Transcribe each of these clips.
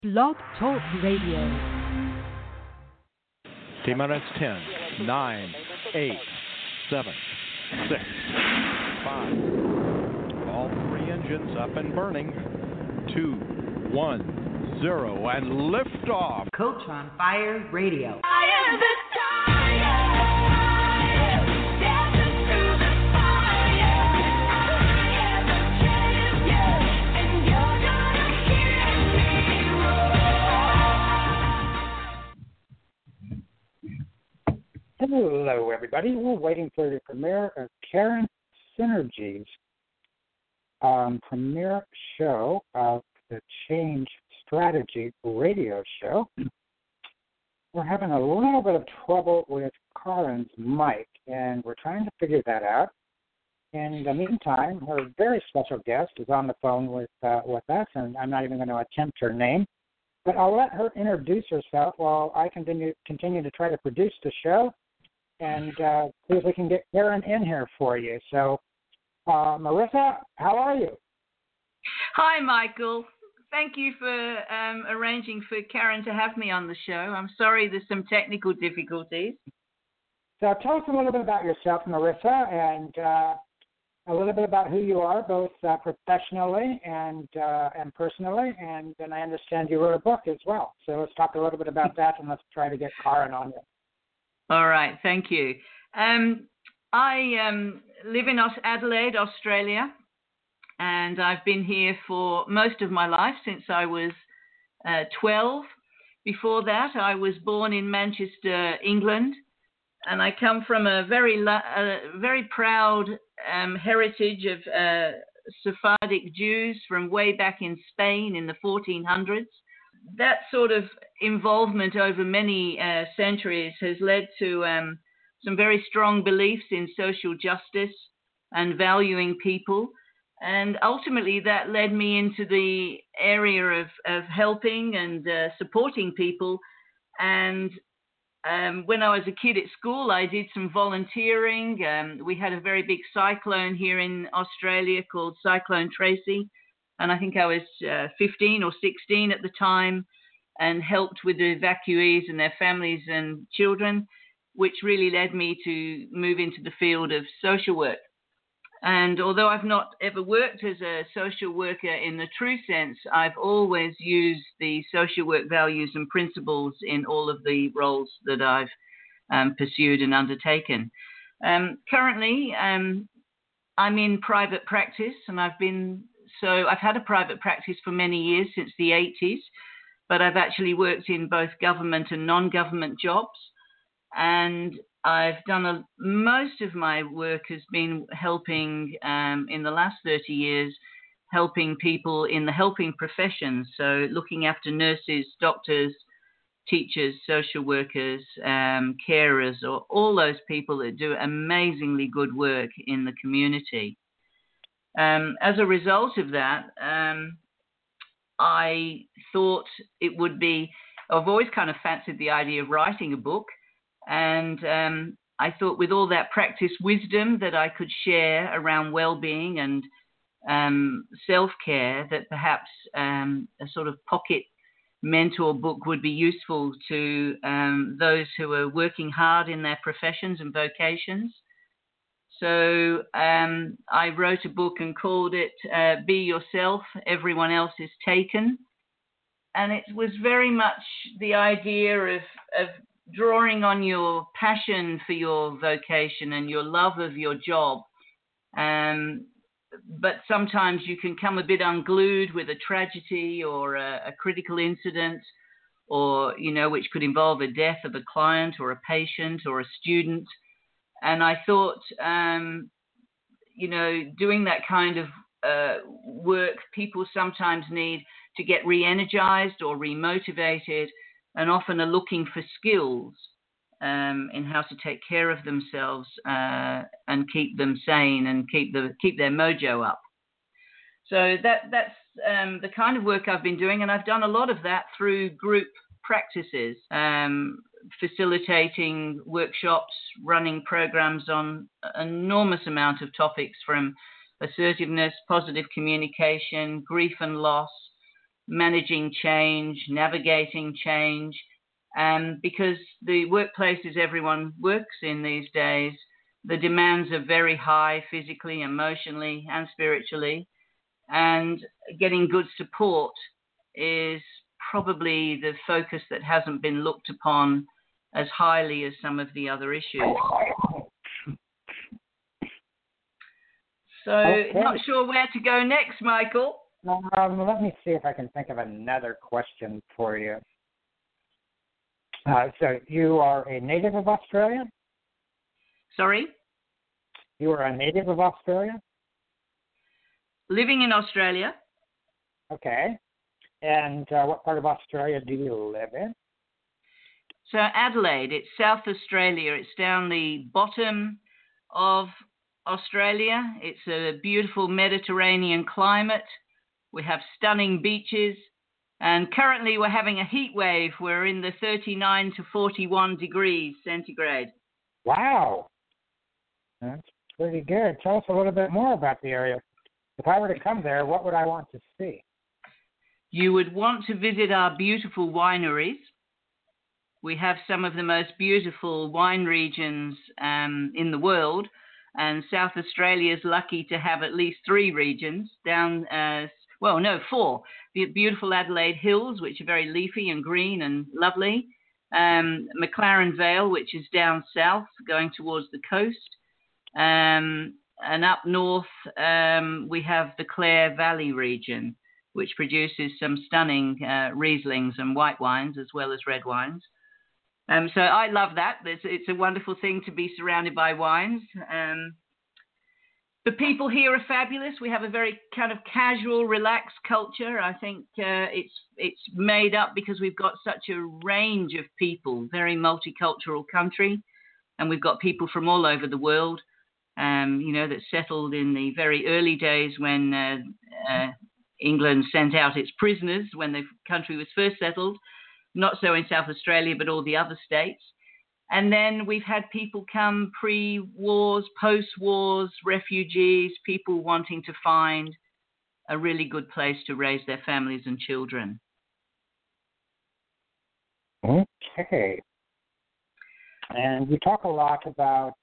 Blog Talk Radio. T-minus 10, 9, 8, 7, 6, 5. All three engines up and burning. 2, 1, 0, and liftoff. Coach on Fire Radio. I am the fire. Dancing through the fire. I am the champion, and you're gonna hear me roar. Hello, everybody. We're waiting for the premiere of Karen Synergy's premiere show of the Change Strategy radio show. We're having a little bit of trouble with Karen's mic, and we're trying to figure that out. In the meantime, her very special guest is on the phone with us, and I'm not even going to attempt her name, but I'll let her introduce herself while I continue to try to produce the show and see if we can get Karen in here for you. So, Marissa, how are you? Hi, Michael. Thank you for arranging for Karen to have me on the show. I'm sorry there's some technical difficulties. So tell us a little bit about yourself, Marissa, and a little bit about who you are, both professionally and personally. And then I understand you wrote a book as well. So let's talk a little bit about that, and let's try to get Karen on you. All right. Thank you. I live in Adelaide, Australia. And I've been here for most of my life, since I was 12. Before that, I was born in Manchester, England, and I come from a very proud heritage of Sephardic Jews from way back in Spain in the 1400s. That sort of involvement over many centuries has led to some very strong beliefs in social justice and valuing people. And ultimately, that led me into the area of helping and supporting people. And when I was a kid at school, I did some volunteering. We had a very big cyclone here in Australia called Cyclone Tracy. And I think I was 15 or 16 at the time, and helped with the evacuees and their families and children, which really led me to move into the field of social work. And although I've not ever worked as a social worker in the true sense, I've always used the social work values and principles in all of the roles that I've pursued and undertaken. Currently, I'm in private practice, and I've had a private practice for many years, since the 80s, but I've actually worked in both government and non-government jobs. And I've done most of my work has been helping, in the last 30 years, helping people in the helping professions. So looking after nurses, doctors, teachers, social workers, carers, or all those people that do amazingly good work in the community. As a result of that, I thought it would be, I've always kind of fancied the idea of writing a book. And I thought with all that practice wisdom that I could share around well-being and self-care, that perhaps a sort of pocket mentor book would be useful to those who are working hard in their professions and vocations. So I wrote a book and called it Be Yourself, Everyone Else is Taken. And it was very much the idea of drawing on your passion for your vocation and your love of your job. But sometimes you can come a bit unglued with a tragedy or a critical incident, or, which could involve a death of a client or a patient or a student. And I thought, doing that kind of work, people sometimes need to get re-energized or re-motivated, and often are looking for skills in how to take care of themselves and keep them sane and keep their mojo up. So that's the kind of work I've been doing, and I've done a lot of that through group practices, facilitating workshops, running programs on an enormous amount of topics, from assertiveness, positive communication, grief and loss, managing change, navigating change, because the workplaces everyone works in these days, the demands are very high physically, emotionally, and spiritually, and getting good support is probably the focus that hasn't been looked upon as highly as some of the other issues. So, not sure where to go next, Michael. Let me see if I can think of another question for you. So you are a native of Australia? Sorry? You are a native of Australia? Living in Australia. Okay. And what part of Australia do you live in? So Adelaide, it's South Australia. It's down the bottom of Australia. It's a beautiful Mediterranean climate. We have stunning beaches. And currently we're having a heat wave. We're in the 39 to 41 degrees centigrade. Wow. That's pretty good. Tell us a little bit more about the area. If I were to come there, what would I want to see? You would want to visit our beautiful wineries. We have some of the most beautiful wine regions in the world, and South Australia is lucky to have at least 3 regions down, 4. The beautiful Adelaide Hills, which are very leafy and green and lovely. McLaren Vale, which is down south, going towards the coast. And up north, we have the Clare Valley region, which produces some stunning Rieslings and white wines as well as red wines. So I love that. It's a wonderful thing to be surrounded by wines. The people here are fabulous. We have a very kind of casual, relaxed culture. I think it's made up because we've got such a range of people, very multicultural country, and we've got people from all over the world, that settled in the very early days when England sent out its prisoners when the country was first settled. Not so in South Australia, but all the other states. And then we've had people come pre-wars, post-wars, refugees, people wanting to find a really good place to raise their families and children. Okay. And you talk a lot about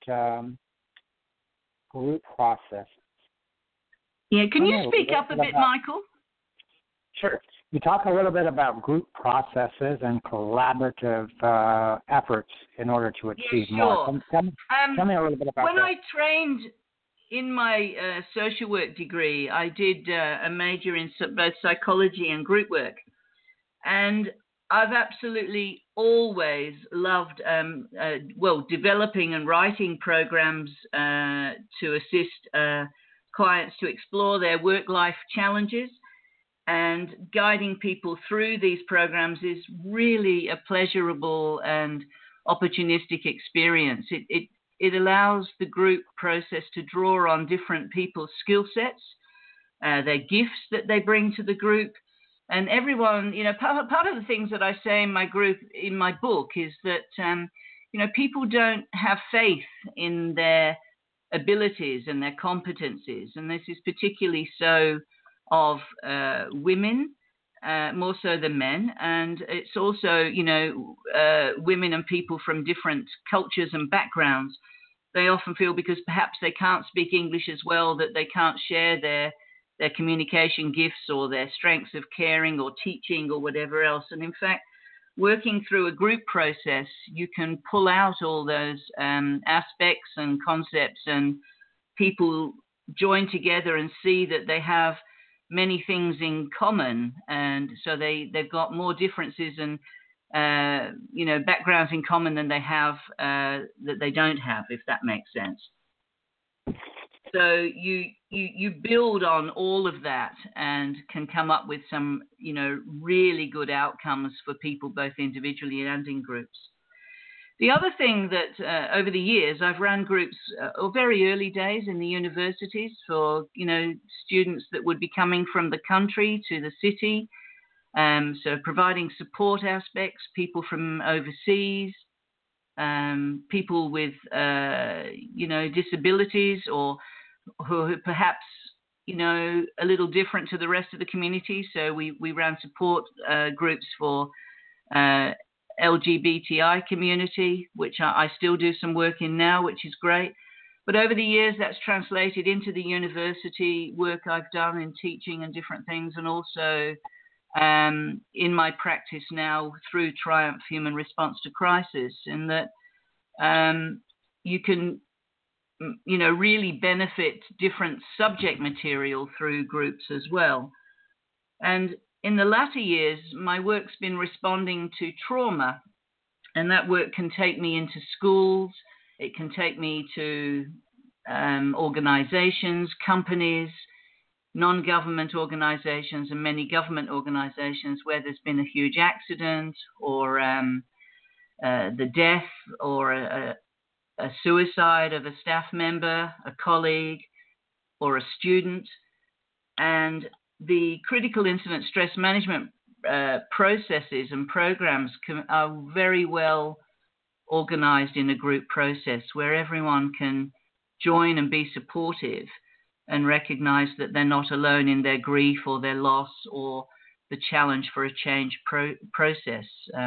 group processes. Yeah, can you speak up a bit, Michael? Sure. You talk a little bit about group processes and collaborative efforts in order to achieve more. Tell me a little bit about that. When I trained in my social work degree, I did a major in both psychology and group work. And I've absolutely always loved, developing and writing programs to assist clients to explore their work-life challenges. And guiding people through these programs is really a pleasurable and opportunistic experience. It allows the group process to draw on different people's skill sets, their gifts that they bring to the group. And everyone, part of the things that I say in my book is that, people don't have faith in their abilities and their competencies. And this is particularly so of women, more so than men. And it's also, women and people from different cultures and backgrounds. They often feel because perhaps they can't speak English as well that they can't share their communication gifts or their strengths of caring or teaching or whatever else. And in fact, working through a group process, you can pull out all those aspects and concepts, and people join together and see that they have many things in common, and so they've got more differences and backgrounds in common than they have that they don't have, if that makes sense. So you build on all of that and can come up with some really good outcomes for people both individually and in groups. The other thing that over the years I've run groups, or very early days in the universities for, students that would be coming from the country to the city. So providing support aspects, people from overseas, people with, disabilities, or who perhaps, a little different to the rest of the community. So we ran support groups for LGBTI community, which I still do some work in now, which is great. But over the years, that's translated into the university work I've done in teaching and different things, and also in my practice now through Triumph Human Response to Crisis, in that you can, really benefit different subject material through groups as well. And in the latter years, my work's been responding to trauma, and that work can take me into schools. It can take me to organizations, companies, non-government organizations, and many government organizations where there's been a huge accident or the death or a suicide of a staff member, a colleague, or a student. And the critical incident stress management processes and programs are very well organized in a group process where everyone can join and be supportive and recognize that they're not alone in their grief or their loss or the challenge for a change process.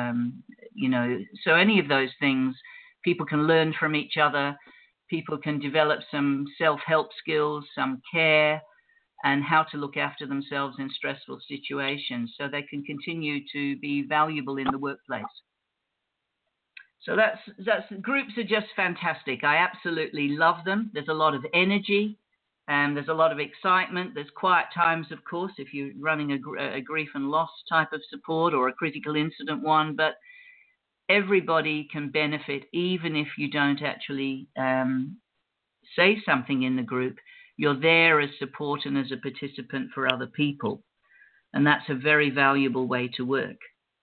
So any of those things, people can learn from each other. People can develop some self-help skills, some care, and how to look after themselves in stressful situations so they can continue to be valuable in the workplace. So that's groups are just fantastic. I absolutely love them. There's a lot of energy, and there's a lot of excitement. There's quiet times, of course, if you're running a grief and loss type of support or a critical incident one, but everybody can benefit even if you don't actually say something in the group. You're there as support and as a participant for other people, and that's a very valuable way to work.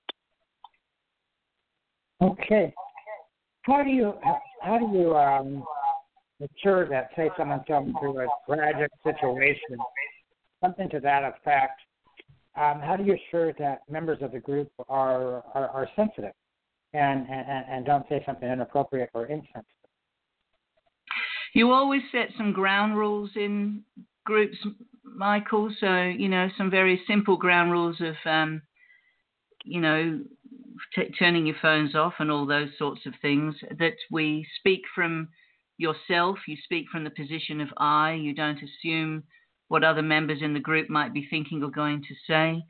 Okay. How do you ensure that, say, someone's going through a tragic situation, something to that effect? How do you ensure that members of the group are sensitive and don't say something inappropriate or insensitive? You always set some ground rules in groups, Michael. So, some very simple ground rules of, turning your phones off and all those sorts of things, that we speak from yourself. You speak from the position of I. You don't assume what other members in the group might be thinking or going to say.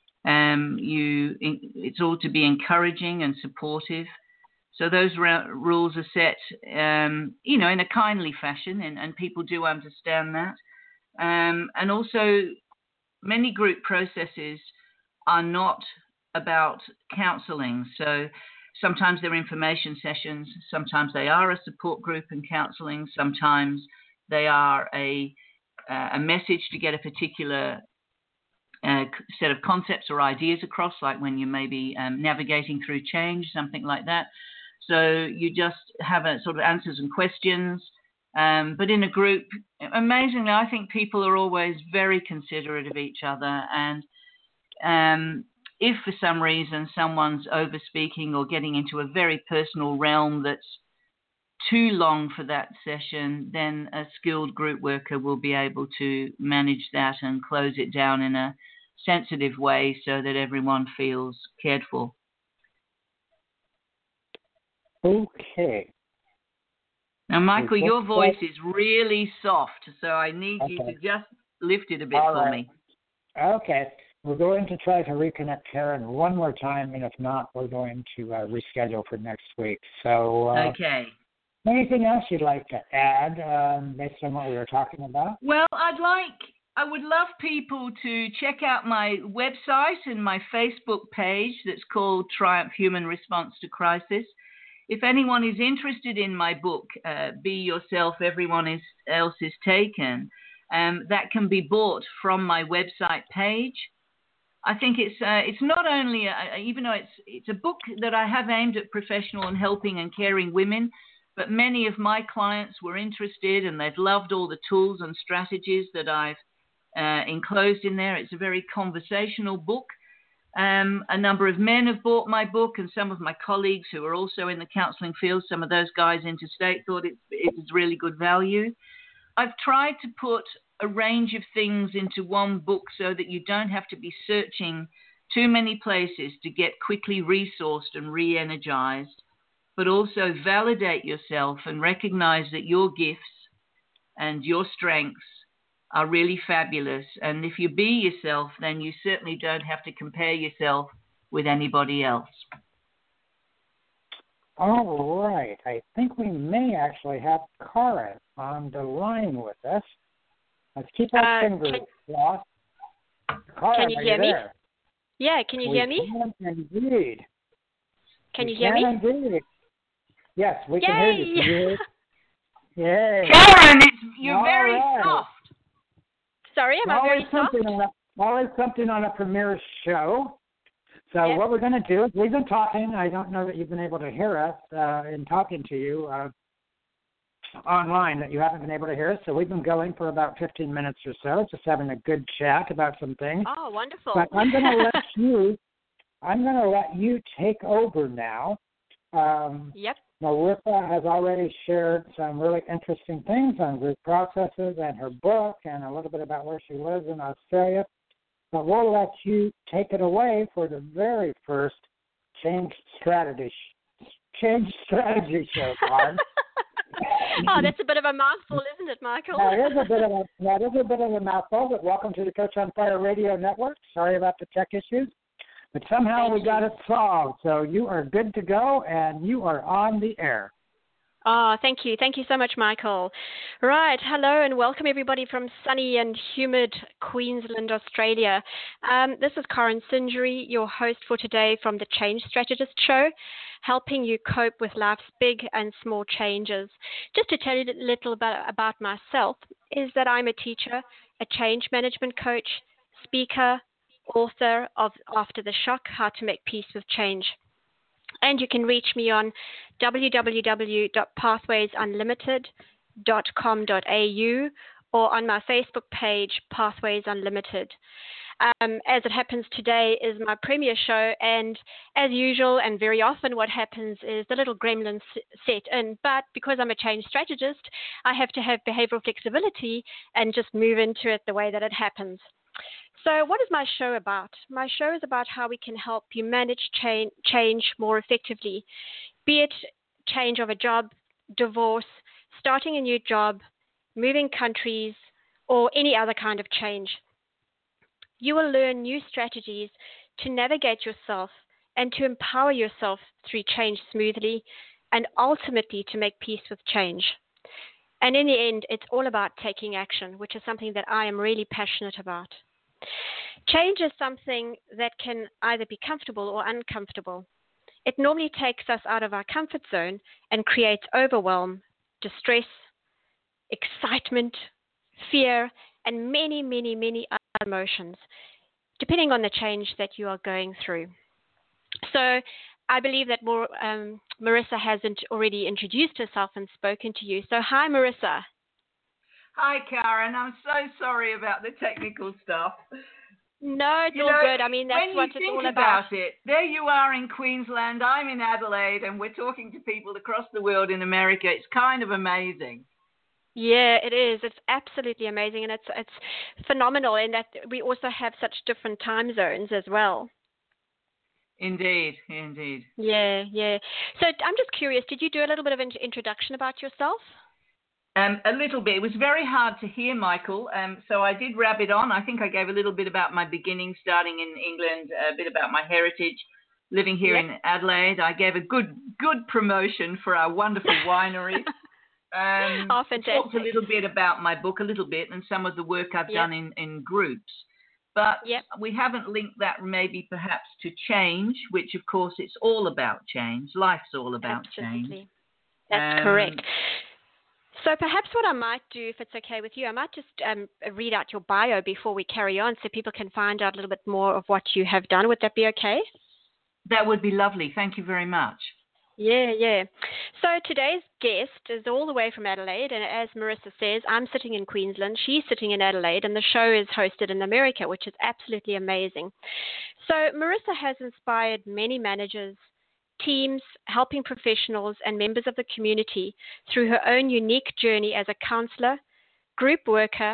It's all to be encouraging and supportive. So those rules are set, in a kindly fashion, and people do understand that. And also, many group processes are not about counselling. So sometimes they're information sessions, sometimes they are a support group and counselling, sometimes they are a message to get a particular set of concepts or ideas across, like when you may be navigating through change, something like that. So you just have a sort of answers and questions. But in a group, amazingly, I think people are always very considerate of each other. And if for some reason someone's overspeaking or getting into a very personal realm that's too long for that session, then a skilled group worker will be able to manage that and close it down in a sensitive way so that everyone feels cared for. Okay. Now, Michael, your voice is really soft, so I need you to just lift it a bit for me. Okay. We're going to try to reconnect Karen one more time, and if not, we're going to reschedule for next week. So, okay. Anything else you'd like to add based on what we were talking about? Well, I would love people to check out my website and my Facebook page that's called Triumph Human Response to Crisis. If anyone is interested in my book, Be Yourself, Everyone Else is Taken, that can be bought from my website page. I think it's not only, even though it's a book that I have aimed at professional and helping and caring women, but many of my clients were interested and they've loved all the tools and strategies that I've enclosed in there. It's a very conversational book. A number of men have bought my book, and some of my colleagues who are also in the counselling field, some of those guys interstate, thought it was really good value. I've tried to put a range of things into one book so that you don't have to be searching too many places to get quickly resourced and re-energized, but also validate yourself and recognize that your gifts and your strengths are really fabulous. And if you be yourself, then you certainly don't have to compare yourself with anybody else. All right. I think we may actually have Karen on the line with us. Let's keep our fingers crossed. Karen, can you hear me? There? Yeah, can you hear me? Can indeed. Can you hear me? Indeed. Yes, we can hear you. Can you hear? Yay. Karen, you're All very right. soft. Sorry, am I very soft? Always something on a premiere show. So Yes. what we're going to do is we've been talking. I don't know that you've been able to hear us in talking to you online, that you haven't been able to hear us. So we've been going for about 15 minutes or so, just having a good chat about some things. Oh, wonderful. But I'm going to let you take over now. Yep. Marissa has already shared some really interesting things on group processes and her book and a little bit about where she lives in Australia. But we'll let you take it away for the very first Change Strategy show, Karen. Oh, that's a bit of a mouthful, isn't it, Michael? That is a bit of a mouthful, but welcome to the Coach on Fire Radio Network. Sorry about the tech issues, but somehow we got it solved. So you are good to go, and you are on the air. Oh, thank you. Thank you so much, Michael. Right. Hello and welcome everybody from sunny and humid Queensland, Australia. This is Karen Singery, your host for today from the Change Strategist Show, helping you cope with life's big and small changes. Just to tell you a little about myself is that I'm a teacher, a change management coach, speaker, author of After the Shock, How to Make Peace with Change. And you can reach me on www.pathwaysunlimited.com.au or on my Facebook page, Pathways Unlimited. As it happens, today is my premiere show, and as usual and very often what happens is the little gremlins set in. But because I'm a change strategist, I have to have behavioral flexibility and just move into it the way that it happens. So what is my show about? My show is about how we can help you manage change more effectively, be it change of a job, divorce, starting a new job, moving countries, or any other kind of change. You will learn new strategies to navigate yourself and to empower yourself through change smoothly and ultimately to make peace with change. And in the end, it's all about taking action, which is something that I am really passionate about. Change is something that can either be comfortable or uncomfortable. It normally takes us out of our comfort zone and creates overwhelm, distress, excitement, fear, and many, many, many other emotions, depending on the change that you are going through. So I believe that Marissa hasn't already introduced herself and spoken to you. So hi, Marissa. Hi, Karen. I'm so sorry about the technical stuff. No, it's all good. I mean, that's what it's all about. When you think about it, there you are in Queensland, I'm in Adelaide, and we're talking to people across the world in America. It's kind of amazing. Yeah, it is. It's absolutely amazing, and it's phenomenal in that we also have such different time zones as well. Indeed, indeed. Yeah. So I'm just curious, did you do a little bit of an introduction about yourself? A little bit. It was very hard to hear, Michael, so I did wrap it on. I think I gave a little bit about my beginnings starting in England, a bit about my heritage, living here in Adelaide. I gave a good promotion for our wonderful winery. Oh, fantastic. Talked a little bit about my book, a little bit, and some of the work I've done in groups. But we haven't linked that maybe perhaps to change, which, of course, it's all about change. Life's all about change. That's correct. So perhaps what I might do, if it's okay with you, I might just read out your bio before we carry on so people can find out a little bit more of what you have done. Would that be okay? That would be lovely. Thank you very much. Yeah. So today's guest is all the way from Adelaide, and as Marissa says, I'm sitting in Queensland, she's sitting in Adelaide, and the show is hosted in America, which is absolutely amazing. So Marissa has inspired many managers, teams, helping professionals, and members of the community through her own unique journey as a counselor, group worker,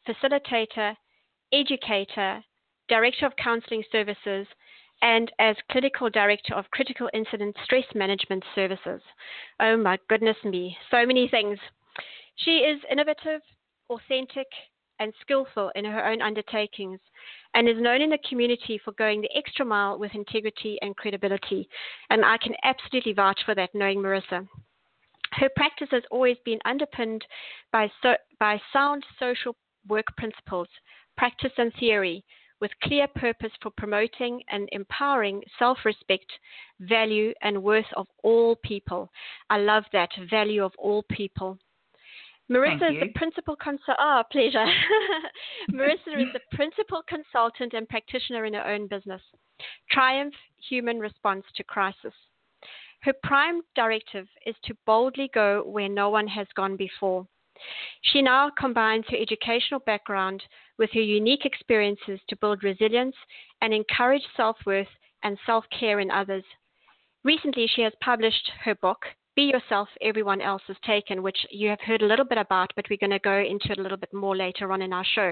facilitator, educator, director of counseling services, and as clinical director of critical incident stress management services. Oh my goodness me, so many things. She is innovative, authentic, and skillful in her own undertakings, and is known in the community for going the extra mile with integrity and credibility. And I can absolutely vouch for that, knowing Marissa. Her practice has always been underpinned by sound social work principles, practice and theory, with clear purpose for promoting and empowering self-respect, value, and worth of all people. I love that, value of all people. Marissa is the principal pleasure. Marissa is the principal consultant and practitioner in her own business, Triumph Human Response to Crisis. Her prime directive is to boldly go where no one has gone before. She now combines her educational background with her unique experiences to build resilience and encourage self-worth and self-care in others. Recently, she has published her book, Be Yourself, Everyone Else is Taken, which you have heard a little bit about, but we're going to go into it a little bit more later on in our show.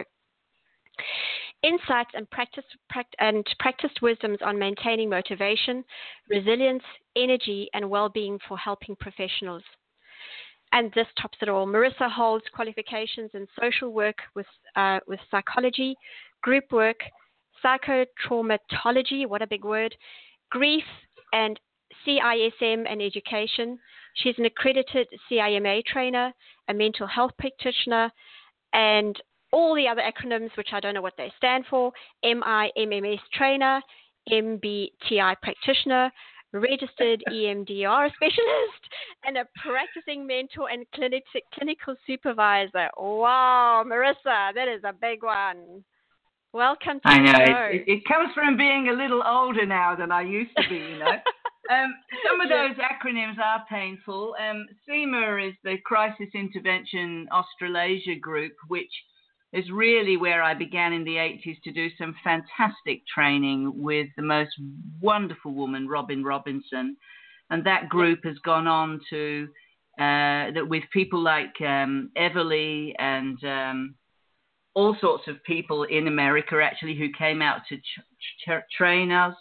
Insights and practiced wisdoms on maintaining motivation, resilience, energy, and well-being for helping professionals. And this tops it all. Marissa holds qualifications in social work with psychology, group work, psychotraumatology, what a big word, grief, and CISM and education. She's an accredited CIMA trainer, a mental health practitioner, and all the other acronyms, which I don't know what they stand for, MIMMS trainer, MBTI practitioner, registered EMDR specialist, and a practicing mentor and clinical supervisor. Wow, Marissa, that is a big one. Welcome to the show. It comes from being a little older now than I used to be, you know. Some of those acronyms are painful. CIMA is the Crisis Intervention Australasia group, which is really where I began in the 80s to do some fantastic training with the most wonderful woman, Robin Robinson. And that group has gone on to, that with people like Everly and all sorts of people in America, actually, who came out to train us.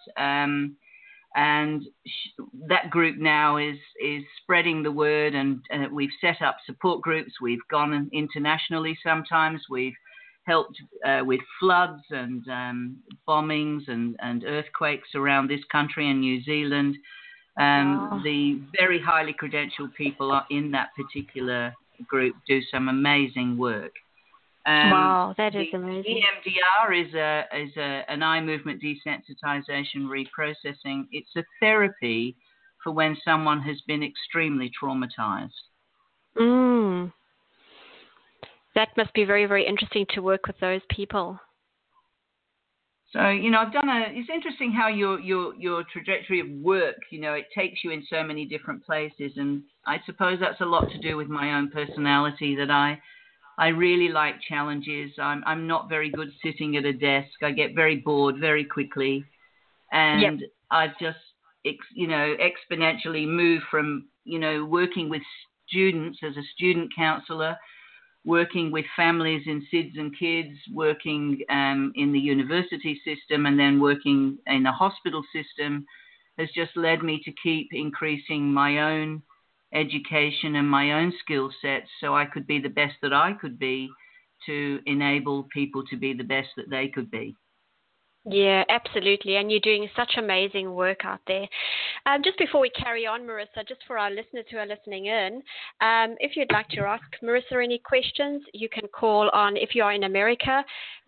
And that group now is spreading the word, and we've set up support groups. We've gone internationally sometimes. We've helped with floods and bombings and earthquakes around this country and New Zealand. Wow. The very highly credentialed people in that particular group do some amazing work. Wow, that is amazing. EMDR is an eye movement desensitization reprocessing. It's a therapy for when someone has been extremely traumatized. That must be very, very interesting to work with those people. So, you know, it's interesting how your trajectory of work, you know, it takes you in so many different places. And I suppose that's a lot to do with my own personality, that I really like challenges. I'm not very good sitting at a desk. I get very bored very quickly. And yep. I've just, exponentially moved from, working with students as a student counselor, working with families in SIDS and kids, working in the university system, and then working in the hospital system has just led me to keep increasing my own education and my own skill sets so I could be the best that I could be, to enable people to be the best that they could be. Yeah, absolutely. And you're doing such amazing work out there. Just before we carry on, Marissa, just for our listeners who are listening in, if you'd like to ask Marissa any questions, you can call on, if you are in America,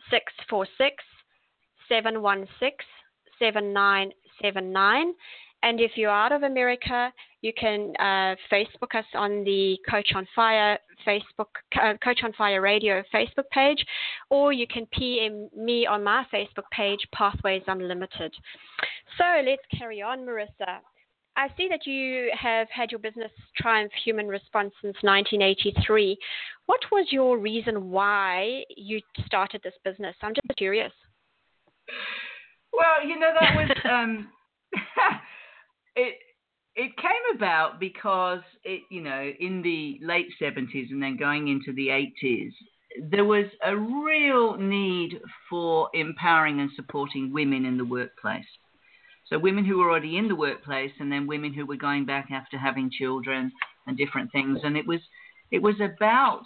646-716-7979. And if you're out of America, you can Facebook us on the Coach on Fire Coach on Fire Radio Facebook page, or you can PM me on my Facebook page, Pathways Unlimited. So let's carry on, Marissa. I see that you have had your business Triumph Human Response since 1983. What was your reason why you started this business? I'm just curious. Well, that was It came about because in the late 70s and then going into the 80s, there was a real need for empowering and supporting women in the workplace. So women who were already in the workplace, and then women who were going back after having children and different things. And it was about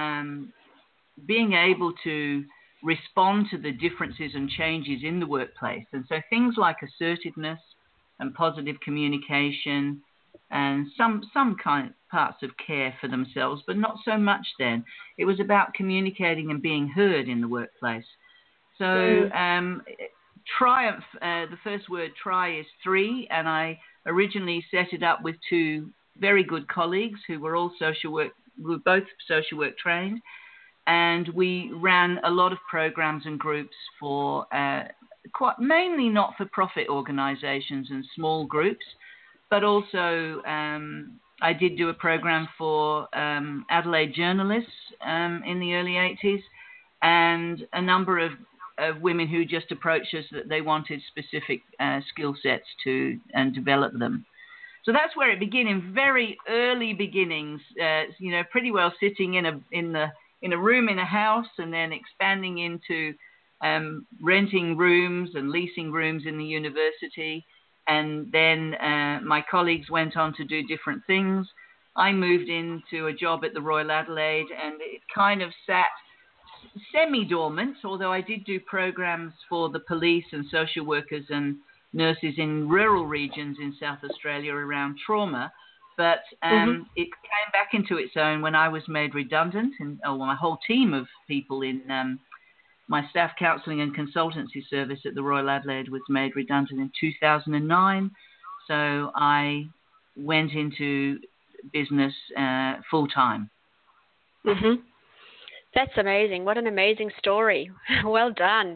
being able to respond to the differences and changes in the workplace. And so things like assertiveness and positive communication and some kind of parts of care for themselves, but not so much then. It was about communicating and being heard in the workplace. So Triumph, the first word try is 3, and I originally set it up with 2 very good colleagues who were all both social work trained, and we ran a lot of programs and groups for mainly not-for-profit organizations and small groups, but also I did do a program for Adelaide journalists in the early 80s, and a number of women who just approached us that they wanted specific skill sets to and develop them. So that's where it began, in very early beginnings. Pretty well sitting in a room in a house, and then expanding into renting rooms and leasing rooms in the university. And then my colleagues went on to do different things. I moved into a job at the Royal Adelaide, and it kind of sat semi-dormant, although I did do programs for the police and social workers and nurses in rural regions in South Australia around trauma. But it came back into its own when I was made redundant, and my whole team of people in my staff counselling and consultancy service at the Royal Adelaide was made redundant in 2009. So I went into business full-time. Mm-hmm. That's amazing. What an amazing story. Well done.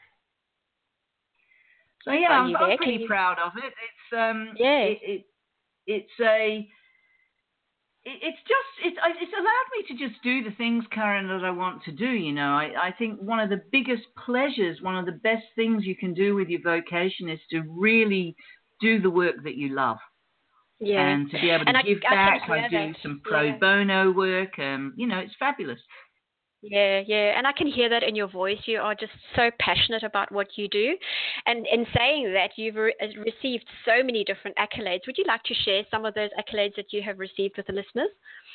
So yeah, I'm pretty proud of it. It's allowed me to just do the things, Karen, that I want to do. I think one of the biggest pleasures, one of the best things you can do with your vocation is to really do the work that you love. Yeah. And to be able to give back. I do some pro bono work. It's fabulous. Yeah, and I can hear that in your voice. You are just so passionate about what you do. And in saying that, you've received so many different accolades. Would you like to share some of those accolades that you have received with the listeners?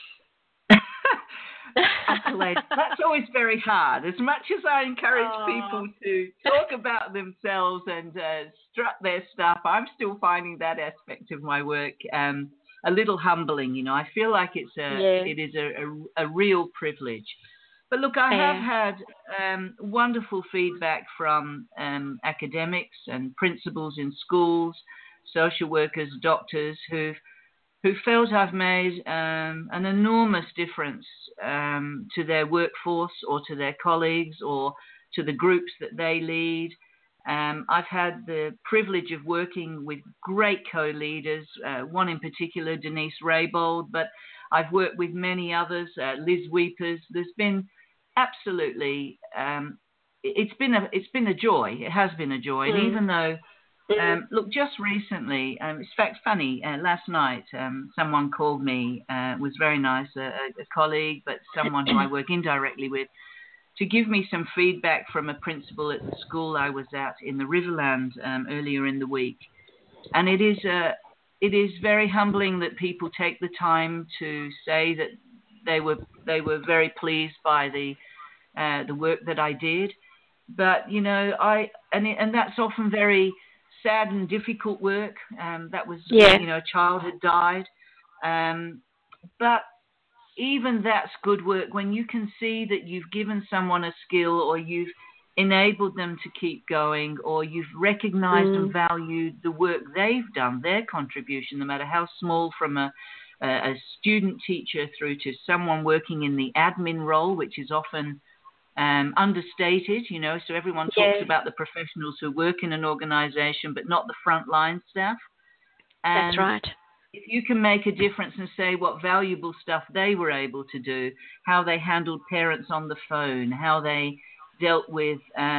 Accolades. That's always very hard. As much as I encourage people to talk about themselves and strut their stuff, I'm still finding that aspect of my work a little humbling. I feel like it is a real privilege. But look, I have had wonderful feedback from academics and principals in schools, social workers, doctors who felt I've made an enormous difference to their workforce or to their colleagues or to the groups that they lead. I've had the privilege of working with great co-leaders, one in particular, Denise Raybould, but I've worked with many others, Liz Weepers. There's been absolutely, it's been a joy. It has been a joy. And even though, look, just recently, it's in fact funny, last night, someone called me, was very nice, a colleague, but someone who I work indirectly with, to give me some feedback from a principal at the school I was at in the Riverland earlier in the week. And it is very humbling that people take the time to say that they were very pleased by the work that I did, but and that's often very sad and difficult work. That was a child had died, but even that's good work when you can see that you've given someone a skill, or you've enabled them to keep going, or you've recognized and valued the work they've done, their contribution, no matter how small, from a student teacher through to someone working in the admin role, which is often understated, so everyone talks about the professionals who work in an organization, but not the frontline staff. And that's right. If you can make a difference and say what valuable stuff they were able to do, how they handled parents on the phone, how they dealt with,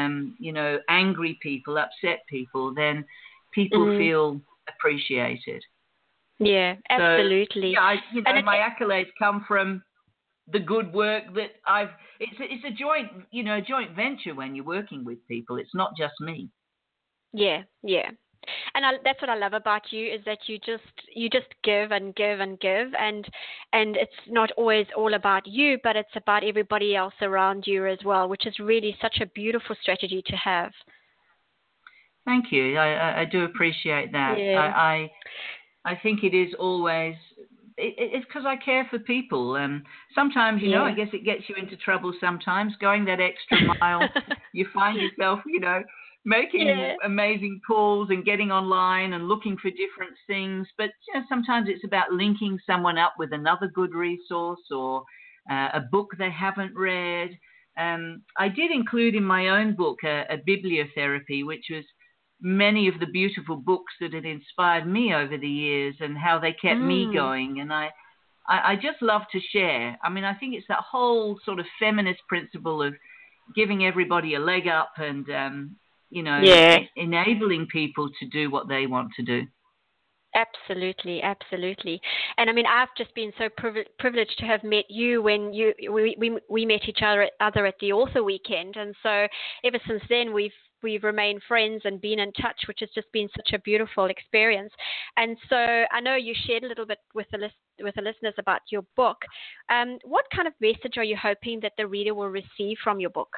angry people, upset people, then people feel appreciated. Yeah, absolutely. So, my accolades come from the good work that it's a joint, joint venture when you're working with people. It's not just me. Yeah. And that's what I love about you, is that you just give and give and give, and it's not always all about you, but it's about everybody else around you as well, which is really such a beautiful strategy to have. Thank you. I do appreciate that. Yeah. I think it is always. It's because I care for people. Sometimes, I guess it gets you into trouble sometimes. Going that extra mile, you find yourself, making amazing calls and getting online and looking for different things. But sometimes it's about linking someone up with another good resource or a book they haven't read. I did include in my own book a bibliotherapy, which was many of the beautiful books that had inspired me over the years and how they kept me going. And I just love to share. I mean, I think it's that whole sort of feminist principle of giving everybody a leg up and, enabling people to do what they want to do. Absolutely. And I mean, I've just been so privileged to have met you when we met each other at the author weekend, and so ever since then we've remained friends and been in touch, which has just been such a beautiful experience. And so I know you shared a little bit with the listeners about your book. What kind of message are you hoping that the reader will receive from your book?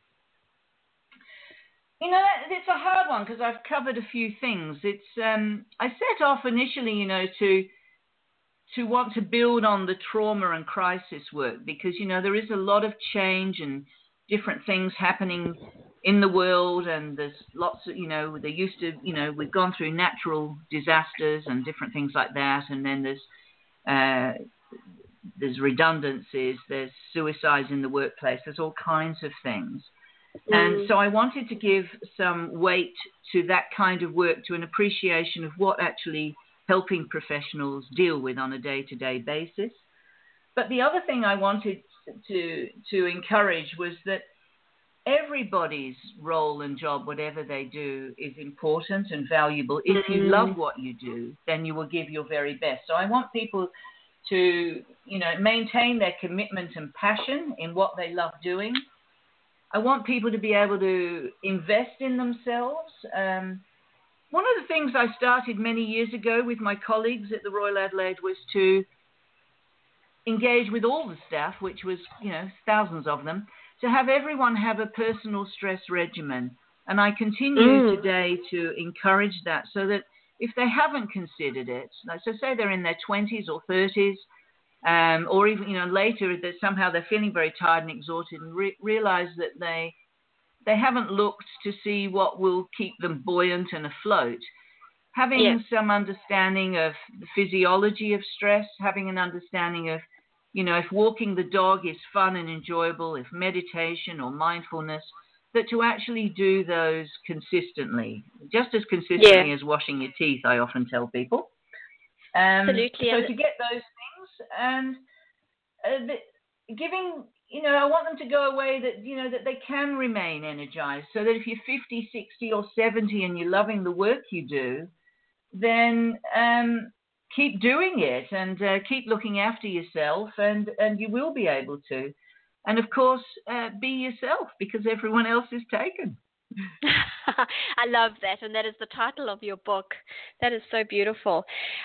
It's a hard one because I've covered a few things. It's I set off initially, to want to build on the trauma and crisis work because, there is a lot of change and different things happening in the world, and there's lots of, they used to, we've gone through natural disasters and different things like that, and then there's redundancies, there's suicides in the workplace, there's all kinds of things. And so I wanted to give some weight to that kind of work, to an appreciation of what actually helping professionals deal with on a day-to-day basis. But the other thing I wanted to encourage was that everybody's role and job, whatever they do, is important and valuable. If you love what you do, then you will give your very best. So I want people to, maintain their commitment and passion in what they love doing. I want people to be able to invest in themselves. One of the things I started many years ago with my colleagues at the Royal Adelaide was to engage with all the staff, which was, thousands of them, to have everyone have a personal stress regimen. And I continue today to encourage that so that if they haven't considered it, so say they're in their 20s or 30s, or even, later that somehow they're feeling very tired and exhausted and realize that they haven't looked to see what will keep them buoyant and afloat. Having some understanding of the physiology of stress, having an understanding of, if walking the dog is fun and enjoyable, if meditation or mindfulness, that to actually do those consistently, just as consistently as washing your teeth, I often tell people. Absolutely. So to get those things and giving, I want them to go away that, that they can remain energized, so that if you're 50, 60 or 70 and you're loving the work you do, then keep doing it and keep looking after yourself, and you will be able to. And, of course, be yourself, because everyone else is taken. I love that, and that is the title of your book. That is so beautiful.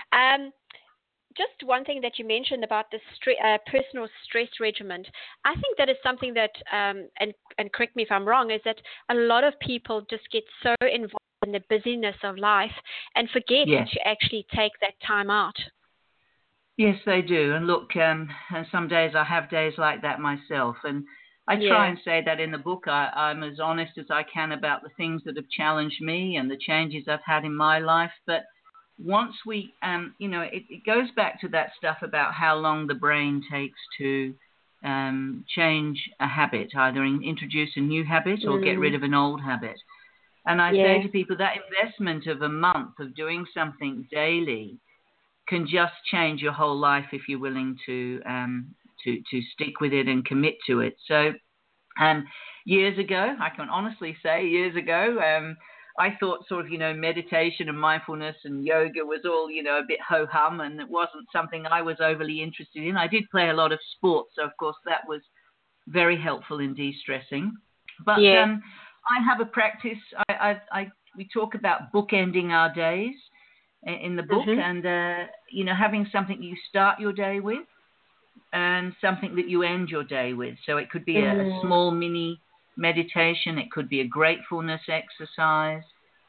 Just one thing that you mentioned about the personal stress regimen, I think that is something that, and correct me if I'm wrong, is that a lot of people just get so involved in the busyness of life and forget to actually take that time out. Yes, they do. And look, and some days I have days like that myself. And I try and say that in the book. I'm as honest as I can about the things that have challenged me and the changes I've had in my life. But once we, it goes back to that stuff about how long the brain takes to change a habit, either introduce a new habit or get rid of an old habit. And I say to people that investment of a month of doing something daily can just change your whole life if you're willing to stick with it and commit to it. So years ago, I can honestly say years ago, I thought sort of, meditation and mindfulness and yoga was all, a bit ho-hum, and it wasn't something I was overly interested in. I did play a lot of sports, so of course that was very helpful in de-stressing. But I have a practice. We talk about bookending our days in the book, and having something you start your day with and something that you end your day with. So it could be a small mini meditation. It could be a gratefulness exercise.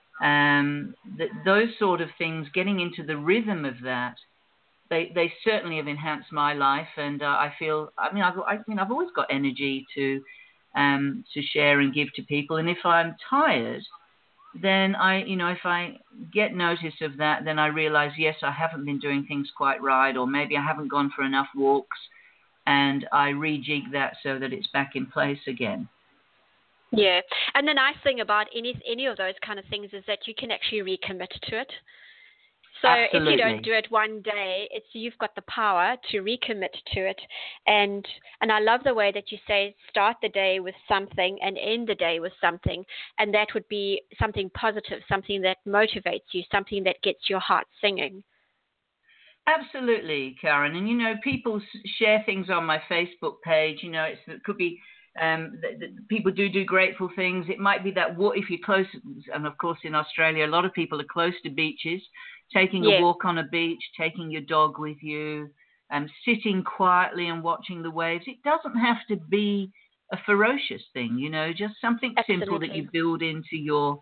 Those sort of things, getting into the rhythm of that, they certainly have enhanced my life, and I feel. I've always got energy to share and give to people, and if I'm tired, then if I get notice of that, then I realize, yes, I haven't been doing things quite right, or maybe I haven't gone for enough walks, and I rejig that so that it's back in place again. Yeah, and the nice thing about any of those kind of things is that you can actually recommit to it. So Absolutely. If you don't do it one day, you've got the power to recommit to it. And I love the way that you say start the day with something and end the day with something. And that would be something positive, something that motivates you, something that gets your heart singing. Absolutely, Karen. And, people share things on my Facebook page. It could be people do grateful things. It might be that if you're close, and of course in Australia, a lot of people are close to beaches, taking a walk on a beach, taking your dog with you, sitting quietly and watching the waves. It doesn't have to be a ferocious thing, just something simple that you build into your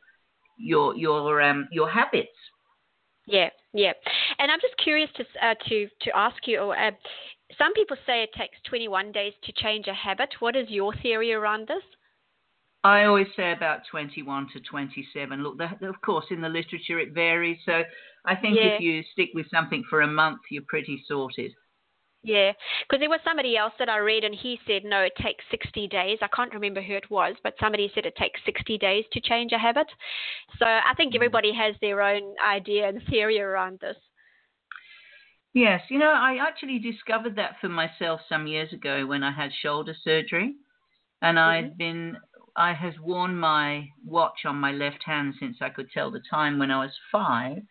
habits. Yeah. And I'm just curious to ask you, some people say it takes 21 days to change a habit. What is your theory around this? I always say about 21 to 27. Look, of course, in the literature it varies. So I think if you stick with something for a month, you're pretty sorted. Yeah, because there was somebody else that I read, and he said, no, it takes 60 days. I can't remember who it was, but somebody said it takes 60 days to change a habit. So I think everybody has their own idea and theory around this. Yes, I actually discovered that for myself some years ago when I had shoulder surgery, and I have worn my watch on my left hand since I could tell the time when I was 5,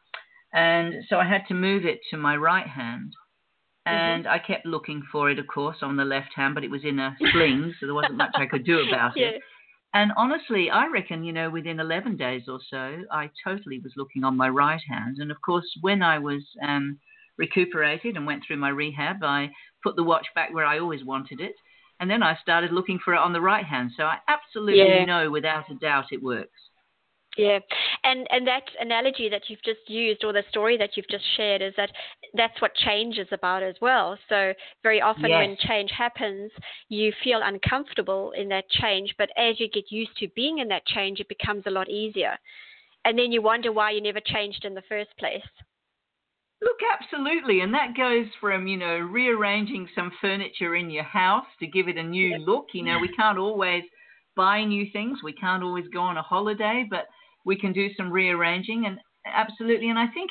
and so I had to move it to my right hand. And I kept looking for it, of course, on the left hand, but it was in a sling, so there wasn't much I could do about it. And honestly, I reckon, within 11 days or so, I totally was looking on my right hand. And of course, when I was recuperated and went through my rehab, I put the watch back where I always wanted it. And then I started looking for it on the right hand. So I absolutely know without a doubt it works. Yeah, and that analogy that you've just used, or the story that you've just shared, is that's what change is about as well. So very often when change happens, you feel uncomfortable in that change, but as you get used to being in that change, it becomes a lot easier. And then you wonder why you never changed in the first place. Look, absolutely. And that goes from, rearranging some furniture in your house to give it a new look. We can't always buy new things. We can't always go on a holiday, but we can do some rearranging, and absolutely. And I think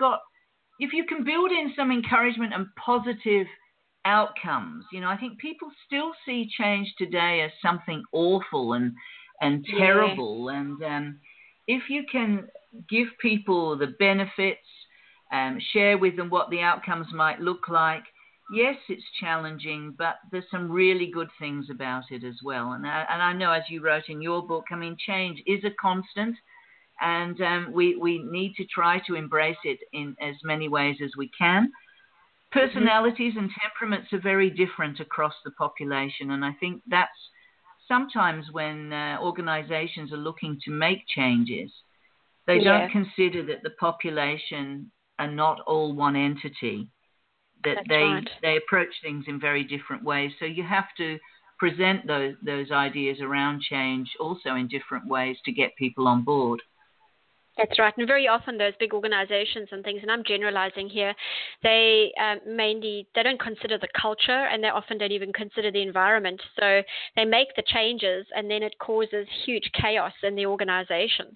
if you can build in some encouragement and positive outcomes, I think people still see change today as something awful and terrible. And if you can give people the benefits, share with them what the outcomes might look like, yes, it's challenging, but there's some really good things about it as well. And I know, as you wrote in your book, change is a constant. And we need to try to embrace it in as many ways as we can. Personalities and temperaments are very different across the population. And I think that's sometimes when organizations are looking to make changes, they don't consider that the population are not all one entity, that they approach things in very different ways. So you have to present those ideas around change also in different ways to get people on board. That's right. And very often those big organizations and things, and I'm generalizing here, they don't consider the culture, and they often don't even consider the environment. So they make the changes, and then it causes huge chaos in the organization.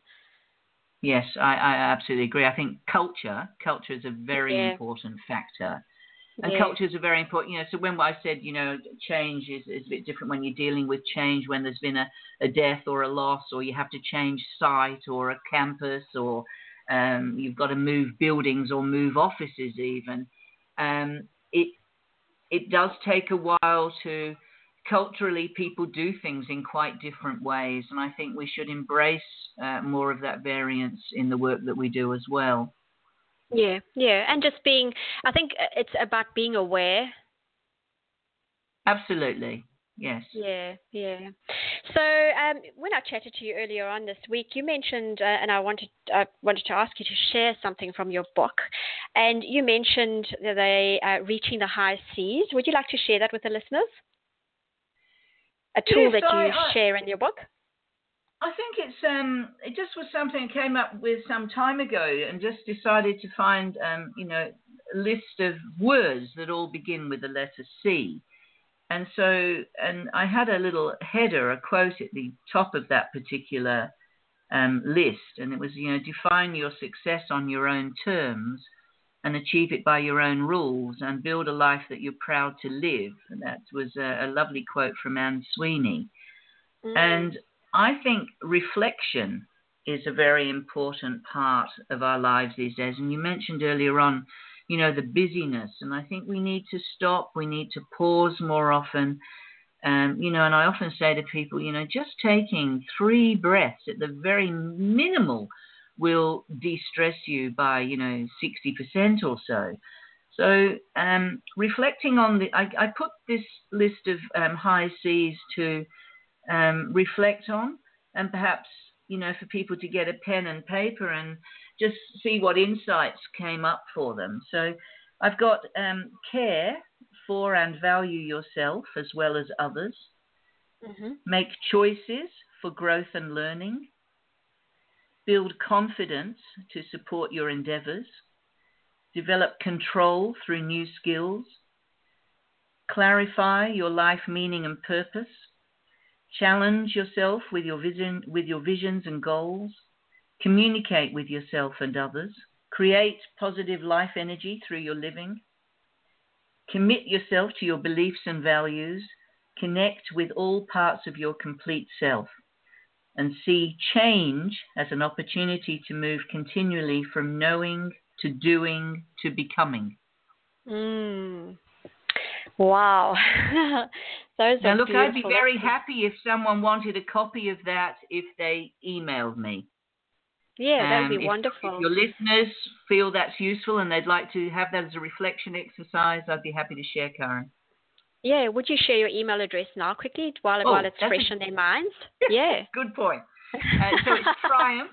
Yes, I absolutely agree. I think culture is a very important factor. And Yeah. cultures are very important, so when I said, change is a bit different when you're dealing with change, when there's been a death or a loss, or you have to change site or a campus, or you've got to move buildings or move offices even. It does take a while to, culturally, people do things in quite different ways. And I think we should embrace more of that variance in the work that we do as well. Yeah, and just I think it's about being aware. Absolutely, yes. Yeah. So when I chatted to you earlier on this week, you mentioned, and I wanted to ask you to share something from your book, and you mentioned reaching the high seas. Would you like to share that with the listeners? A tool that you share in your book? I think it just was something I came up with some time ago, and just decided to find a list of words that all begin with the letter C. And I had a little header, a quote at the top of that particular list, and it was, define your success on your own terms and achieve it by your own rules and build a life that you're proud to live. And that was a lovely quote from Anne Sweeney. And I think reflection is a very important part of our lives these days. And you mentioned earlier on, the busyness. And I think we need to stop. We need to pause more often. And I often say to people, just taking 3 breaths at the very minimal will de-stress you by, 60% or so. So reflecting on I put this list of high C's to reflect on, and perhaps, for people to get a pen and paper and just see what insights came up for them. So I've got care for and value yourself as well as others. Mm-hmm. Make choices for growth and learning. Build confidence to support your endeavors. Develop control through new skills. Clarify your life meaning and purpose. Challenge yourself with your visions and goals. Communicate with yourself and others. Create positive life energy through your living. Commit yourself to your beliefs and values. Connect with all parts of your complete self. And see change as an opportunity to move continually from knowing to doing to becoming. Wow. Those now, are look, beautiful. I'd be very happy if someone wanted a copy of that if they emailed me. Yeah, that would be wonderful. If your listeners feel that's useful and they'd like to have that as a reflection exercise, I'd be happy to share, Karen. Yeah, would you share your email address now quickly while it's fresh in their minds? Yeah. Good point. So it's Triumph,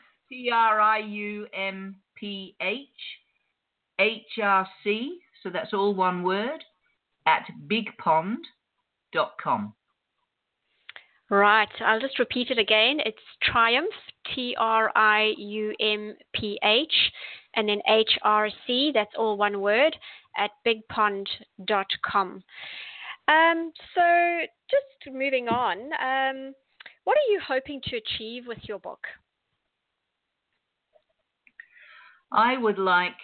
TRIUMPH, HRC, so that's all one word, at bigpond.com. Right, I'll just repeat it again. It's Triumph, TRIUMPH, and then HRC, that's all one word, at bigpond.com. So just moving on, what are you hoping to achieve with your book? I would like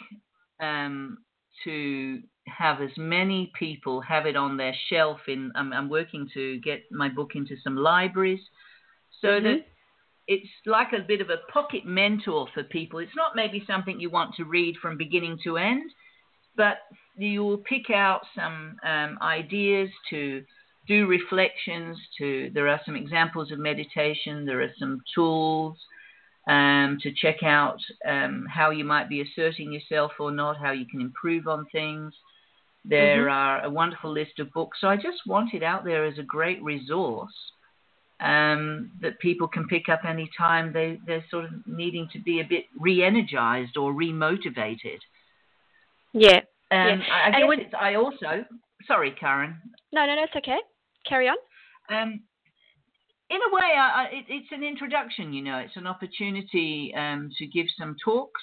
to have as many people have it on their shelf. I'm working to get my book into some libraries so that it's like a bit of a pocket mentor for people. It's not maybe something you want to read from beginning to end, but you will pick out some ideas to do reflections. There are some examples of meditation. There are some tools to check out how you might be asserting yourself or not, how you can improve on things. There are a wonderful list of books. So I just want it out there as a great resource that people can pick up any time they're sort of needing to be a bit re-energized or re-motivated. Yeah. I also, sorry, Karen. No, it's okay. Carry on. In a way, it's an introduction, it's an opportunity to give some talks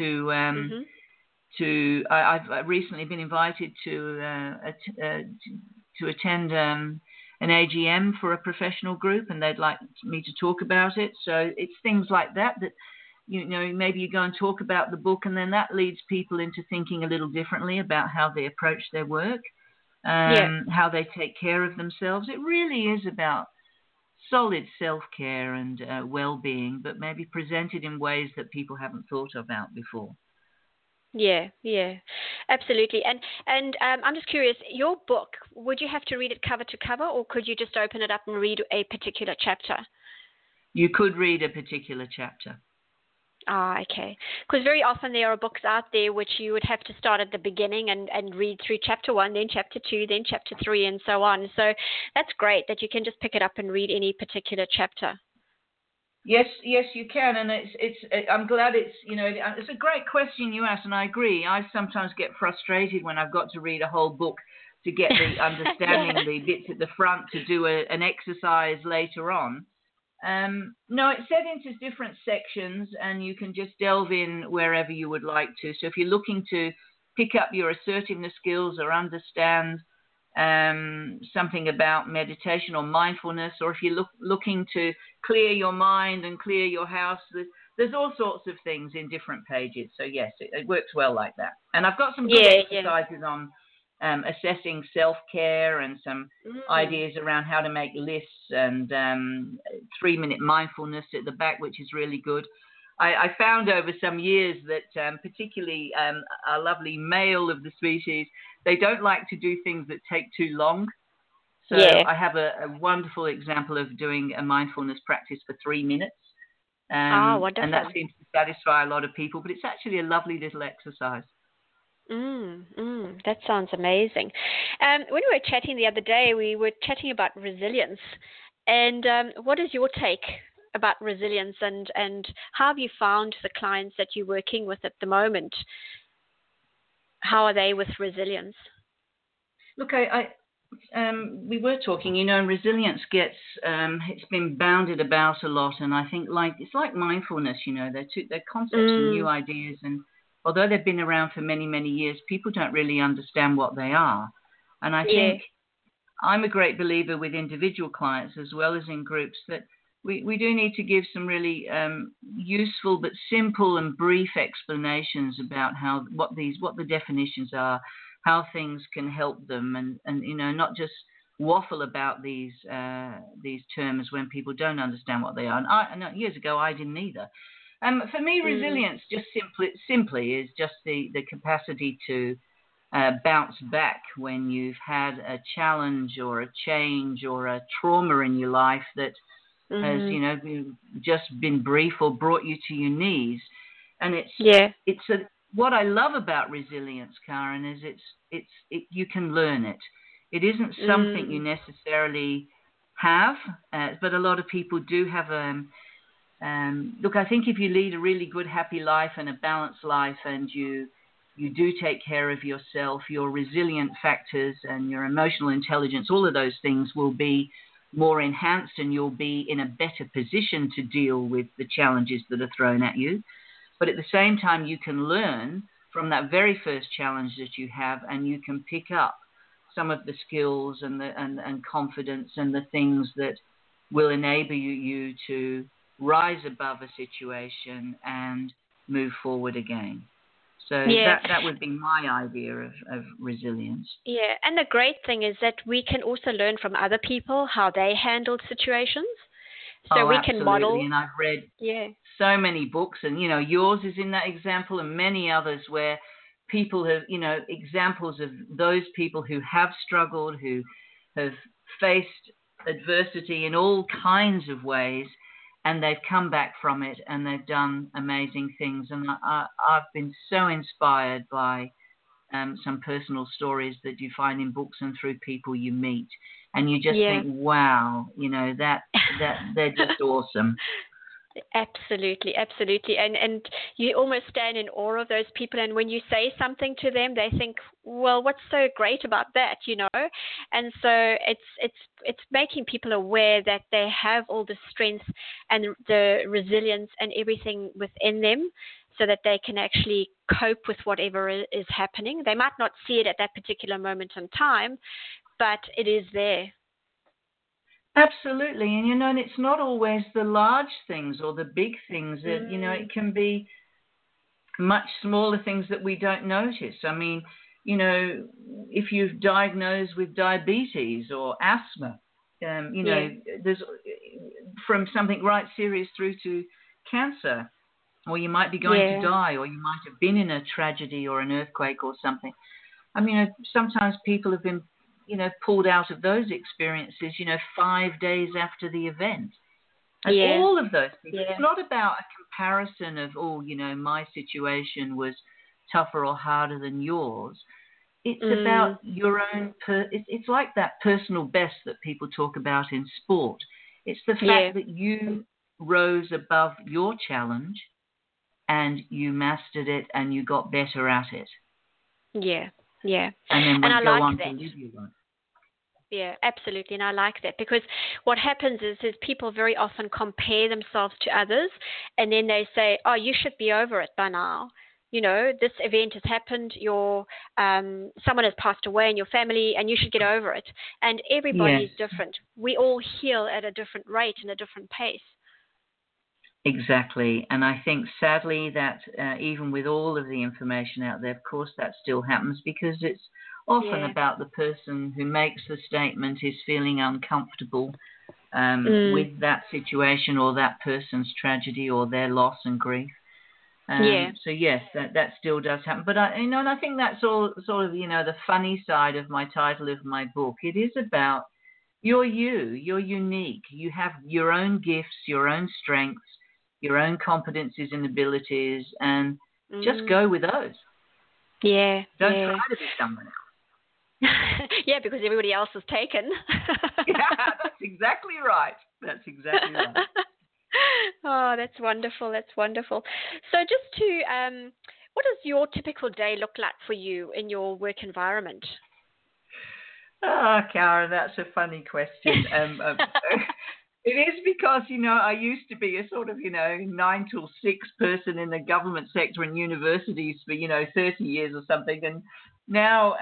I've recently been invited to attend an AGM for a professional group, and they'd like me to talk about it. So it's things like that maybe you go and talk about the book, and then that leads people into thinking a little differently about how they approach their work, how they take care of themselves. It really is about solid self-care and well-being, but maybe presented in ways that people haven't thought about before. Yeah, absolutely. And I'm just curious, your book, would you have to read it cover to cover, or could you just open it up and read a particular chapter? You could read a particular chapter. Okay. Because very often there are books out there which you would have to start at the beginning and read through chapter 1, then chapter 2, then chapter 3, and so on. So that's great that you can just pick it up and read any particular chapter. Yes, you can, and I'm glad it's a great question you asked, and I agree. I sometimes get frustrated when I've got to read a whole book to get the understanding the bits at the front to do an exercise later on. No, it's set into different sections, and you can just delve in wherever you would like to. So if you're looking to pick up your assertiveness skills or understand something about meditation or mindfulness, or if you're looking to clear your mind and clear your house, there's all sorts of things in different pages. So yes, it works well like that. And I've got some good exercises on assessing self-care and some ideas around how to make lists and 3-minute mindfulness at the back, which is really good. I found over some years that particularly a lovely male of the species, they don't like to do things that take too long. So I have a wonderful example of doing a mindfulness practice for 3 minutes. Wonderful. And that seems to satisfy a lot of people, but it's actually a lovely little exercise. That sounds amazing. When we were chatting the other day, we were chatting about resilience. And what is your take about resilience, and how have you found the clients that you're working with at the moment? How are they with resilience? Look, we were talking, and resilience gets, it's been bounded about a lot. And I think it's like mindfulness, they're concepts and new ideas. And although they've been around for many, many years, people don't really understand what they are. And I think I'm a great believer with individual clients as well as in groups that we do need to give some really useful but simple and brief explanations about what the definitions are, how things can help them, and not just waffle about these terms when people don't understand what they are. And years ago, I didn't either. For me, resilience just simply is just the capacity to bounce back when you've had a challenge or a change or a trauma in your life that has, just been brief or brought you to your knees. And what I love about resilience, Karen, is you can learn it. It isn't something you necessarily have, but a lot of people do have look, I think if you lead a really good, happy life and a balanced life, and you do take care of yourself, your resilient factors and your emotional intelligence, all of those things will be more enhanced, and you'll be in a better position to deal with the challenges that are thrown at you. But at the same time, you can learn from that very first challenge that you have, and you can pick up some of the skills and confidence and the things that will enable you to rise above a situation and move forward again. So that would be my idea of resilience. Yeah, and the great thing is that we can also learn from other people how they handled situations. So we can model. And I've read so many books, and yours is in that example, and many others where people have, examples of those people who have struggled, who have faced adversity in all kinds of ways, and they've come back from it, and they've done amazing things. And I've been so inspired by some personal stories that you find in books and through people you meet. And you just think, wow, that they're just awesome. Absolutely. And you almost stand in awe of those people. And when you say something to them, they think, well, what's so great about that, And so it's making people aware that they have all the strength and the resilience and everything within them, so that they can actually cope with whatever is happening. They might not see it at that particular moment in time, but it is there. Absolutely, and and it's not always the large things or the big things. That it can be much smaller things that we don't notice. I mean, if you're diagnosed with diabetes or asthma, there's from something right serious through to cancer, or you might be going to die, or you might have been in a tragedy or an earthquake or something. I mean, sometimes people have been, pulled out of those experiences, 5 days after the event. And all of those things. Yeah. It's not about a comparison of, my situation was tougher or harder than yours. It's about your own, it's like that personal best that people talk about in sport. It's the fact that you rose above your challenge and you mastered it and you got better at it. Yeah, yeah. And then I go like on that. to live your life. Yeah, absolutely. And I like that, because what happens is people very often compare themselves to others, and then they say, oh, you should be over it by now. This event has happened, someone has passed away in your family, and you should get over it. And everybody is different. We all heal at a different rate and a different pace. Exactly. And I think, sadly, that even with all of the information out there, of course, that still happens, because it's often about the person who makes the statement is feeling uncomfortable with that situation or that person's tragedy or their loss and grief. So yes, that still does happen. But and I think that's all sort of the funny side of my title of my book. It is about you're unique. You have your own gifts, your own strengths, your own competencies and abilities, and just go with those. Yeah. Don't try to be someone else. Yeah, because everybody else is taken. Yeah, that's exactly right. Oh, that's wonderful. That's wonderful. So just to, what does your typical day look like for you in your work environment? Oh, Karen, that's a funny question. It is because, I used to be a sort of, 9 till 6 person in the government sector in universities for, 30 years or something. And now,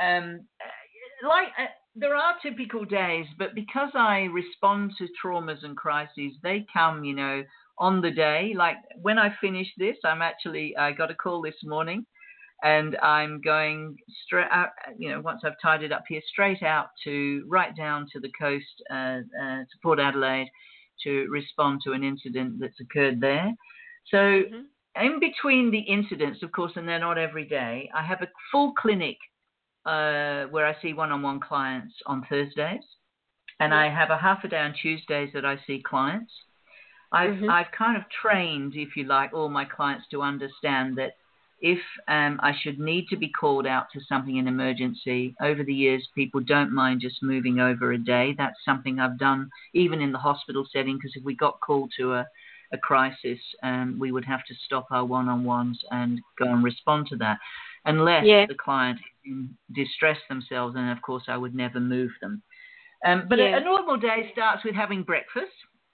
there are typical days, but because I respond to traumas and crises, they come, on the day. Like when I finish this, I got a call this morning, and I'm going straight out, once I've tied it up here, straight out right down to the coast, to Port Adelaide, to respond to an incident that's occurred there. So in between the incidents, of course, and they're not every day, I have a full clinic where I see one-on-one clients on Thursdays, and I have a half a day on Tuesdays that I see clients. I've kind of trained, if you like, all my clients to understand that if I should need to be called out to something in emergency, over the years, people don't mind just moving over a day. That's something I've done even in the hospital setting, because if we got called to a crisis, we would have to stop our one-on-ones and go and respond to that, unless the client distress themselves, and of course I would never move them. But a normal day starts with having breakfast.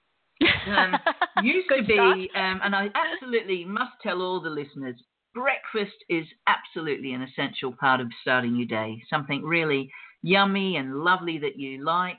Used to be, and I absolutely must tell all the listeners, breakfast is absolutely an essential part of starting your day. Something really yummy and lovely that you like.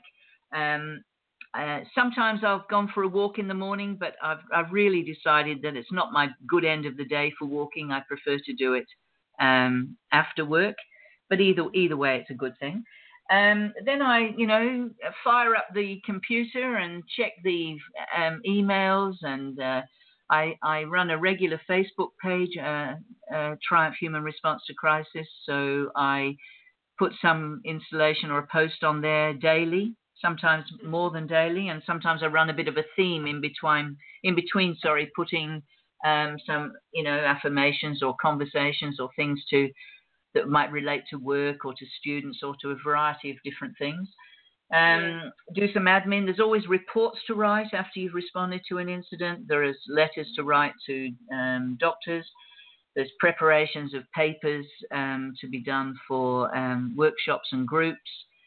Sometimes I've gone for a walk in the morning, but I've really decided that it's not my good end of the day for walking. I prefer to do it after work. But either way, it's a good thing. Then I, fire up the computer and check the emails, and I run a regular Facebook page, Triumph Human Response to Crisis. So I put some installation or a post on there daily, sometimes more than daily, and sometimes I run a bit of a theme in between, putting some, affirmations or conversations or things that might relate to work or to students or to a variety of different things. Do some admin. There's always reports to write after you've responded to an incident. There is letters to write to doctors. There's preparations of papers to be done for workshops and groups.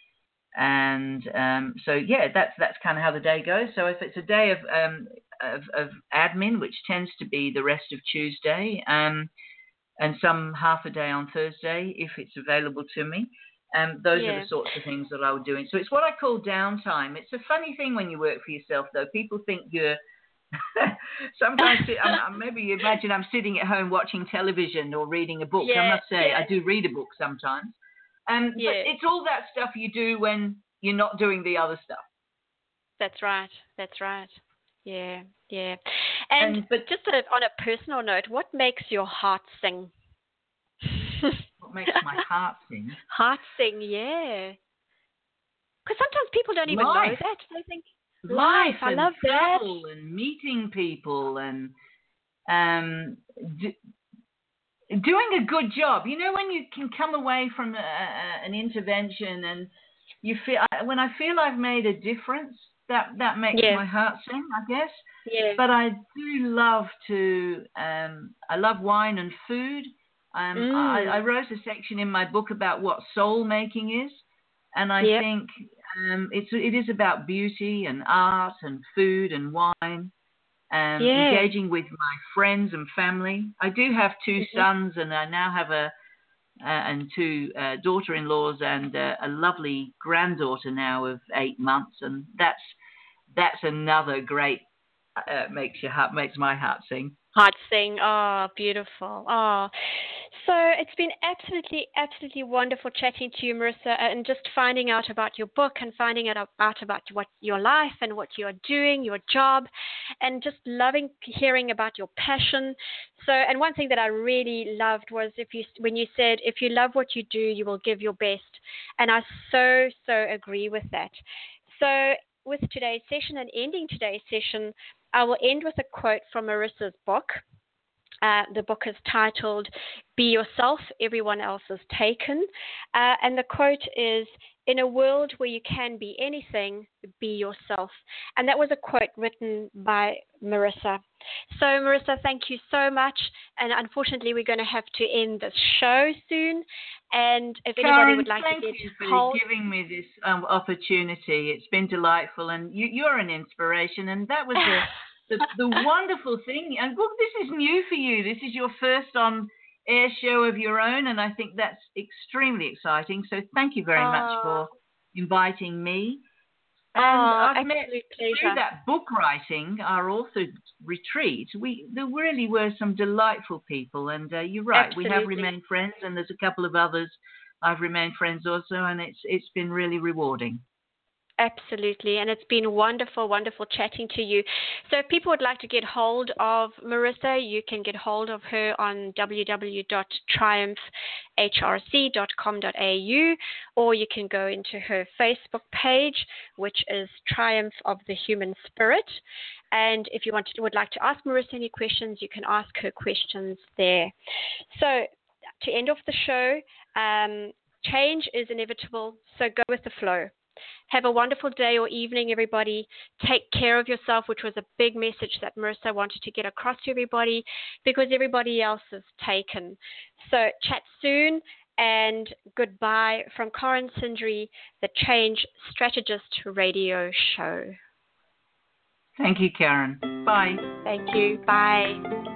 And so that's kind of how the day goes. So if it's a day of admin, which tends to be the rest of Tuesday, and some half a day on Thursday, if it's available to me, Those are the sorts of things that I was doing. So it's what I call downtime. It's a funny thing when you work for yourself, though. People think you're sometimes maybe you imagine I'm sitting at home watching television or reading a book. I must say I do read a book sometimes. But it's all that stuff you do when you're not doing the other stuff. That's right. Yeah. But just sort of on a personal note, what makes your heart sing? What makes my heart sing? Heart sing, yeah. Because sometimes people don't even know that. They think life. I love that. And meeting people and doing a good job. You know, when you can come away from an intervention and you feel, when I feel I've made a difference, that makes my heart sing, I guess. Yeah. But I do love to. I love wine and food. I wrote a section in my book about what soul making is, and I think it is about beauty and art and food and wine. Engaging with my friends and family. I do have two sons, and I now have and two daughter-in-laws and a lovely granddaughter now of 8 months, and that's another great makes my heart sing. Heart sing. Oh, beautiful. Oh, so it's been absolutely wonderful chatting to you, Marissa, and just finding out about your book and finding out about what your life and what you're doing, your job, and just loving hearing about your passion. So, and one thing that I really loved was when you said, if you love what you do, you will give your best. And I so agree with that. So with today's session and ending today's session, I will end with a quote from Marissa's book. The book is titled Be Yourself, Everyone Else is Taken. And the quote is, in a world where you can be anything, be yourself. And that was a quote written by Marissa. So, Marissa, thank you so much. And unfortunately, we're going to have to end this show soon. And if anybody would like to get hold, thank you for giving me this opportunity. It's been delightful. And you're an inspiration. And that was the wonderful thing. And look, this is new for you. This is your first on-air show of your own. And I think that's extremely exciting. So thank you very much for inviting me. And I've met through that book writing, our author retreat, there really were some delightful people. And you're right, we have remained friends, and there's a couple of others I've remained friends also, and it's been really rewarding. Absolutely, and it's been wonderful chatting to you. So if people would like to get hold of Marissa, you can get hold of her on www.triumphhrc.com.au, or you can go into her Facebook page, which is Triumph of the Human Spirit. And if you would like to ask Marissa any questions, you can ask her questions there. So to end off the show, change is inevitable, so go with the flow. Have a wonderful day or evening, everybody. Take care of yourself, which was a big message that Marissa wanted to get across to everybody, because everybody else is taken. So chat soon, and goodbye from Karen Sindri, the Change Strategist Radio Show. Thank you, Karen. Bye. Thank you. Bye.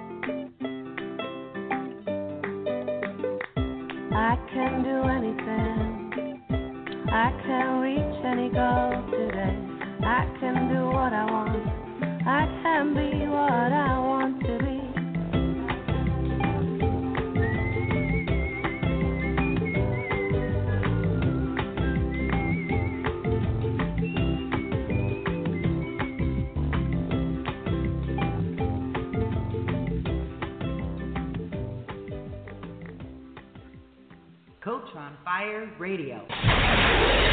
I can do anything. I can reach any goal today. I can do what I want. I can be what I want to be. Coach on Fire Radio.